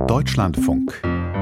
Deutschlandfunk.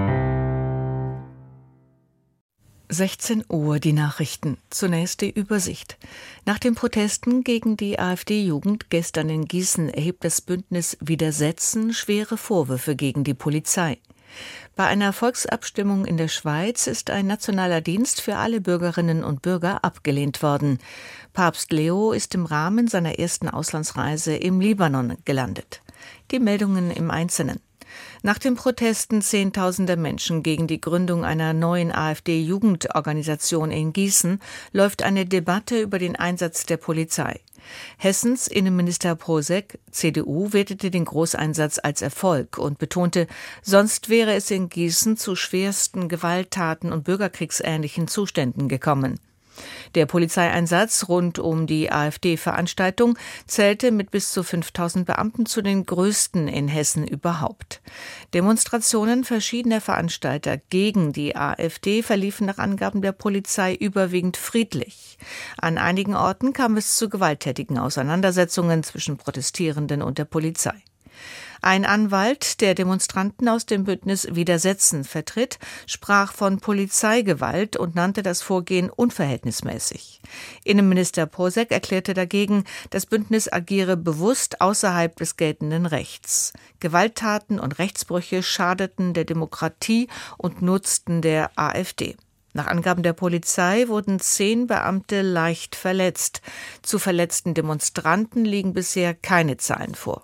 16 Uhr die Nachrichten. Zunächst die Übersicht. Nach den Protesten gegen die AfD-Jugend gestern in Gießen erhebt das Bündnis Widersetzen schwere Vorwürfe gegen die Polizei. Bei einer Volksabstimmung in der Schweiz ist ein nationaler Dienst für alle Bürgerinnen und Bürger abgelehnt worden. Papst Leo ist im Rahmen seiner ersten Auslandsreise im Libanon gelandet. Die Meldungen im Einzelnen. Nach den Protesten zehntausender Menschen gegen die Gründung einer neuen AfD-Jugendorganisation in Gießen läuft eine Debatte über den Einsatz der Polizei. Hessens Innenminister Posek, CDU, wertete den Großeinsatz als Erfolg und betonte, sonst wäre es in Gießen zu schwersten Gewalttaten und bürgerkriegsähnlichen Zuständen gekommen. Der Polizeieinsatz rund um die AfD-Veranstaltung zählte mit bis zu 5.000 Beamten zu den größten in Hessen überhaupt. Demonstrationen verschiedener Veranstalter gegen die AfD verliefen nach Angaben der Polizei überwiegend friedlich. An einigen Orten kam es zu gewalttätigen Auseinandersetzungen zwischen Protestierenden und der Polizei. Ein Anwalt, der Demonstranten aus dem Bündnis Widersetzen vertritt, sprach von Polizeigewalt und nannte das Vorgehen unverhältnismäßig. Innenminister Posek erklärte dagegen, das Bündnis agiere bewusst außerhalb des geltenden Rechts. Gewalttaten und Rechtsbrüche schadeten der Demokratie und nutzten der AfD. Nach Angaben der Polizei wurden 10 Beamte leicht verletzt. Zu verletzten Demonstranten liegen bisher keine Zahlen vor.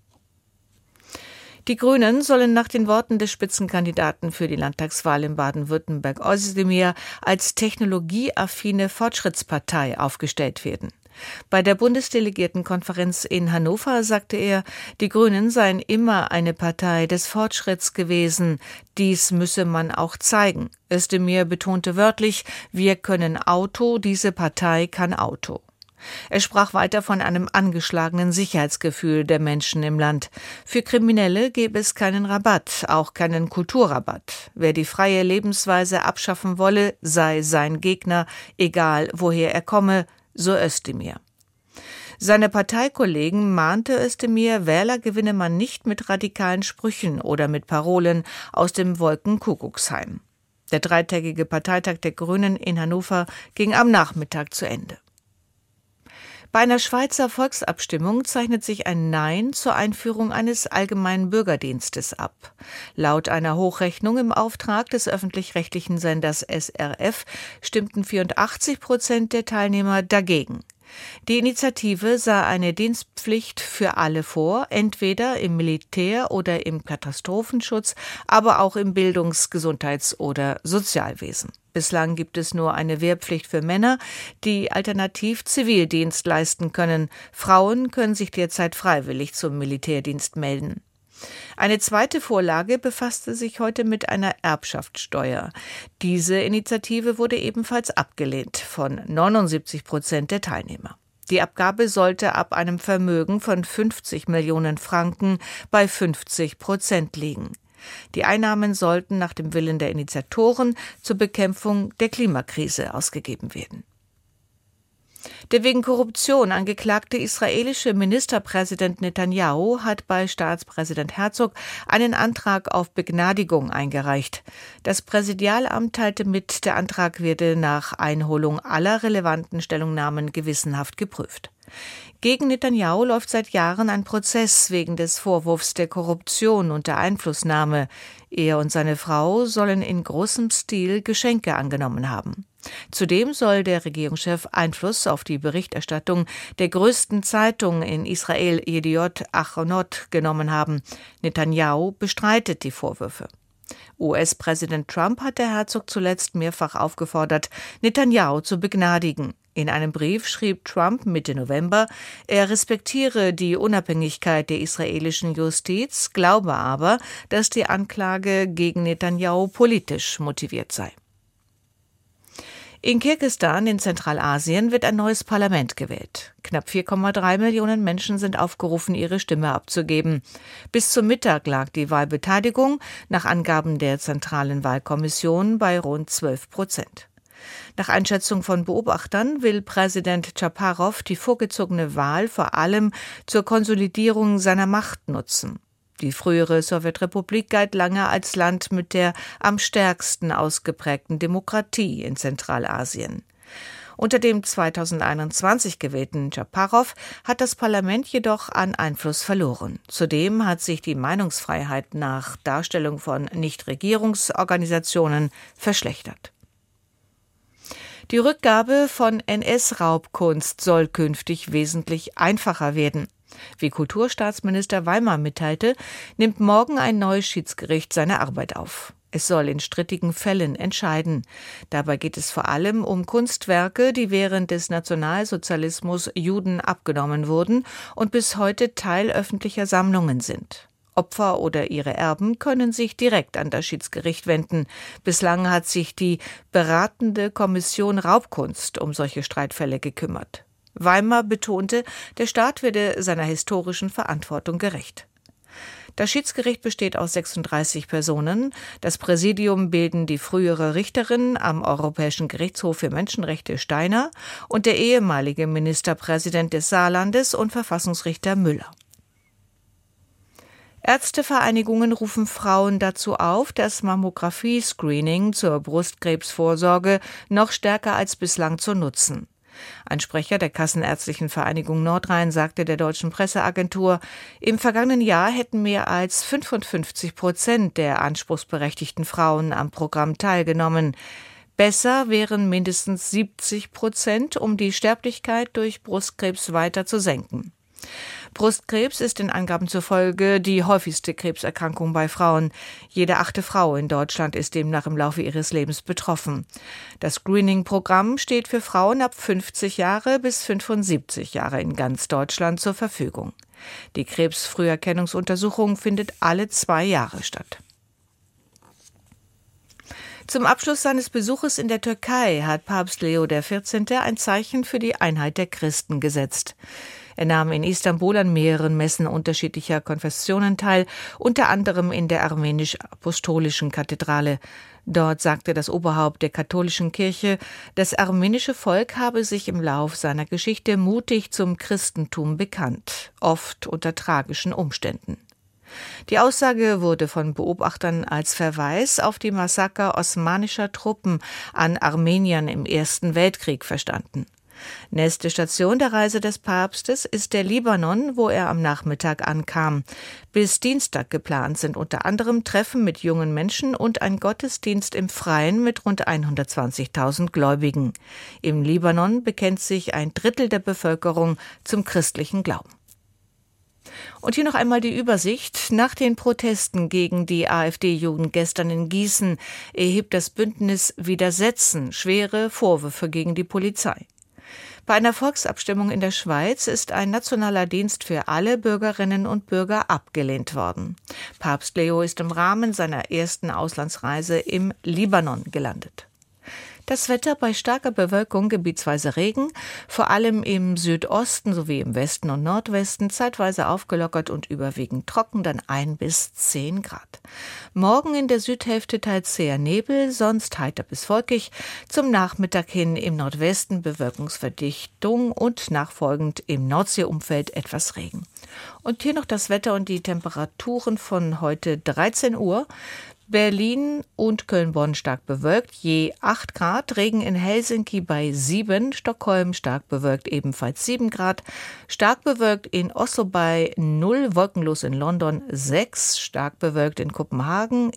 Die Grünen sollen nach den Worten des Spitzenkandidaten für die Landtagswahl in Baden-Württemberg Özdemir als technologieaffine Fortschrittspartei aufgestellt werden. Bei der Bundesdelegiertenkonferenz in Hannover sagte er, die Grünen seien immer eine Partei des Fortschritts gewesen. Dies müsse man auch zeigen. Özdemir betonte wörtlich, wir können Auto, diese Partei kann Auto. Er sprach weiter von einem angeschlagenen Sicherheitsgefühl der Menschen im Land. Für Kriminelle gäbe es keinen Rabatt, auch keinen Kulturrabatt. Wer die freie Lebensweise abschaffen wolle, sei sein Gegner, egal woher er komme, so Özdemir. Seine Parteikollegen mahnte Özdemir, Wähler gewinne man nicht mit radikalen Sprüchen oder mit Parolen aus dem Wolkenkuckucksheim. Der dreitägige Parteitag der Grünen in Hannover ging am Nachmittag zu Ende. Bei einer Schweizer Volksabstimmung zeichnet sich ein Nein zur Einführung eines allgemeinen Bürgerdienstes ab. Laut einer Hochrechnung im Auftrag des öffentlich-rechtlichen Senders SRF stimmten 84% der Teilnehmer dagegen. Die Initiative sah eine Dienstpflicht für alle vor, entweder im Militär oder im Katastrophenschutz, aber auch im Bildungs-, Gesundheits- oder Sozialwesen. Bislang gibt es nur eine Wehrpflicht für Männer, die alternativ Zivildienst leisten können. Frauen können sich derzeit freiwillig zum Militärdienst melden. Eine zweite Vorlage befasste sich heute mit einer Erbschaftssteuer. Diese Initiative wurde ebenfalls abgelehnt von 79% der Teilnehmer. Die Abgabe sollte ab einem Vermögen von 50 Millionen Franken bei 50% liegen. Die Einnahmen sollten nach dem Willen der Initiatoren zur Bekämpfung der Klimakrise ausgegeben werden. Der wegen Korruption angeklagte israelische Ministerpräsident Netanyahu hat bei Staatspräsident Herzog einen Antrag auf Begnadigung eingereicht. Das Präsidialamt teilte mit, der Antrag werde nach Einholung aller relevanten Stellungnahmen gewissenhaft geprüft. Gegen Netanyahu läuft seit Jahren ein Prozess wegen des Vorwurfs der Korruption und der Einflussnahme. Er und seine Frau sollen in großem Stil Geschenke angenommen haben. Zudem soll der Regierungschef Einfluss auf die Berichterstattung der größten Zeitung in Israel, Yediot Achronot, genommen haben. Netanyahu bestreitet die Vorwürfe. US-Präsident Trump hat der Herzog zuletzt mehrfach aufgefordert, Netanyahu zu begnadigen. In einem Brief schrieb Trump Mitte November, er respektiere die Unabhängigkeit der israelischen Justiz, glaube aber, dass die Anklage gegen Netanyahu politisch motiviert sei. In Kirgisistan in Zentralasien wird ein neues Parlament gewählt. Knapp 4,3 Millionen Menschen sind aufgerufen, ihre Stimme abzugeben. Bis zum Mittag lag die Wahlbeteiligung nach Angaben der Zentralen Wahlkommission bei rund 12%. Nach Einschätzung von Beobachtern will Präsident Chaparov die vorgezogene Wahl vor allem zur Konsolidierung seiner Macht nutzen. Die frühere Sowjetrepublik galt lange als Land mit der am stärksten ausgeprägten Demokratie in Zentralasien. Unter dem 2021 gewählten Japarow hat das Parlament jedoch an Einfluss verloren. Zudem hat sich die Meinungsfreiheit nach Darstellung von Nichtregierungsorganisationen verschlechtert. Die Rückgabe von NS-Raubkunst soll künftig wesentlich einfacher werden. Wie Kulturstaatsminister Weimar mitteilte, nimmt morgen ein neues Schiedsgericht seine Arbeit auf. Es soll in strittigen Fällen entscheiden. Dabei geht es vor allem um Kunstwerke, die während des Nationalsozialismus Juden abgenommen wurden und bis heute Teil öffentlicher Sammlungen sind. Opfer oder ihre Erben können sich direkt an das Schiedsgericht wenden. Bislang hat sich die beratende Kommission Raubkunst um solche Streitfälle gekümmert. Weimar betonte, der Staat werde seiner historischen Verantwortung gerecht. Das Schiedsgericht besteht aus 36 Personen. Das Präsidium bilden die frühere Richterin am Europäischen Gerichtshof für Menschenrechte Steiner und der ehemalige Ministerpräsident des Saarlandes und Verfassungsrichter Müller. Ärztevereinigungen rufen Frauen dazu auf, das Mammographie-Screening zur Brustkrebsvorsorge noch stärker als bislang zu nutzen. Ein Sprecher der Kassenärztlichen Vereinigung Nordrhein sagte der deutschen Presseagentur, im vergangenen Jahr hätten mehr als 55% der anspruchsberechtigten Frauen am Programm teilgenommen. Besser wären mindestens 70%, um die Sterblichkeit durch Brustkrebs weiter zu senken. Brustkrebs ist den Angaben zufolge die häufigste Krebserkrankung bei Frauen. Jede 8. Frau in Deutschland ist demnach im Laufe ihres Lebens betroffen. Das Screening-Programm steht für Frauen ab 50 Jahre bis 75 Jahre in ganz Deutschland zur Verfügung. Die Krebsfrüherkennungsuntersuchung findet alle 2 Jahre statt. Zum Abschluss seines Besuches in der Türkei hat Papst Leo XIV. Ein Zeichen für die Einheit der Christen gesetzt. Er nahm in Istanbul an mehreren Messen unterschiedlicher Konfessionen teil, unter anderem in der armenisch-apostolischen Kathedrale. Dort sagte das Oberhaupt der katholischen Kirche, das armenische Volk habe sich im Lauf seiner Geschichte mutig zum Christentum bekannt, oft unter tragischen Umständen. Die Aussage wurde von Beobachtern als Verweis auf die Massaker osmanischer Truppen an Armeniern im Ersten Weltkrieg verstanden. Nächste Station der Reise des Papstes ist der Libanon, wo er am Nachmittag ankam. Bis Dienstag geplant sind unter anderem Treffen mit jungen Menschen und ein Gottesdienst im Freien mit rund 120.000 Gläubigen. Im Libanon bekennt sich ein Drittel der Bevölkerung zum christlichen Glauben. Und hier noch einmal die Übersicht. Nach den Protesten gegen die AfD-Jugend gestern in Gießen erhebt das Bündnis Widersetzen schwere Vorwürfe gegen die Polizei. Bei einer Volksabstimmung in der Schweiz ist ein nationaler Dienst für alle Bürgerinnen und Bürger abgelehnt worden. Papst Leo ist im Rahmen seiner ersten Auslandsreise im Libanon gelandet. Das Wetter bei starker Bewölkung, gebietsweise Regen, vor allem im Südosten sowie im Westen und Nordwesten, zeitweise aufgelockert und überwiegend trocken, dann 1 bis 10 Grad. Morgen in der Südhälfte teils eher Nebel, sonst heiter bis wolkig, zum Nachmittag hin im Nordwesten Bewölkungsverdichtung und nachfolgend im Nordseeumfeld etwas Regen. Und hier noch das Wetter und die Temperaturen von heute 13 Uhr. Berlin und Köln-Bonn stark bewölkt, je 8 Grad, Regen in Helsinki bei 7, Stockholm stark bewölkt, ebenfalls 7 Grad, stark bewölkt in Oslo bei 0, wolkenlos in London 6, stark bewölkt in Kopenhagen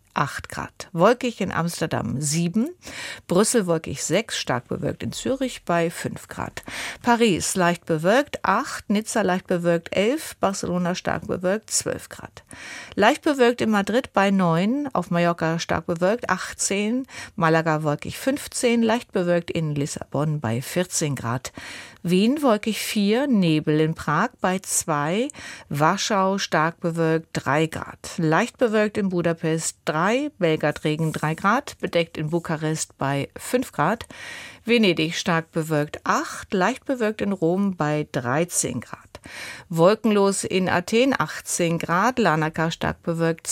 8 Grad. Wolkig in Amsterdam 7, Brüssel wolkig 6, stark bewölkt in Zürich bei 5 Grad. Paris leicht bewölkt 8, Nizza leicht bewölkt 11, Barcelona stark bewölkt 12 Grad. Leicht bewölkt in Madrid bei 9, auf Mallorca stark bewölkt 18, Malaga wolkig 15, leicht bewölkt in Lissabon bei 14 Grad. Wien wolkig 4, Nebel in Prag bei 2, Warschau stark bewölkt 3 Grad. Leicht bewölkt in Budapest 3, Belgrad Regen 3 Grad, bedeckt in Bukarest bei 5 Grad. Venedig stark bewölkt 8, leicht bewölkt in Rom bei 13 Grad. Wolkenlos in Athen 18 Grad, Larnaca stark bewölkt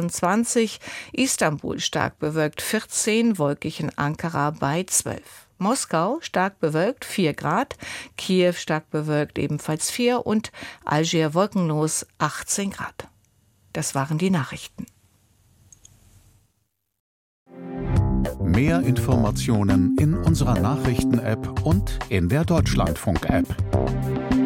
22, Istanbul stark bewölkt 14, wolkig in Ankara bei 12. Moskau stark bewölkt 4 Grad, Kiew stark bewölkt ebenfalls 4 und Algier wolkenlos 18 Grad. Das waren die Nachrichten. Mehr Informationen in unserer Nachrichten-App und in der Deutschlandfunk-App.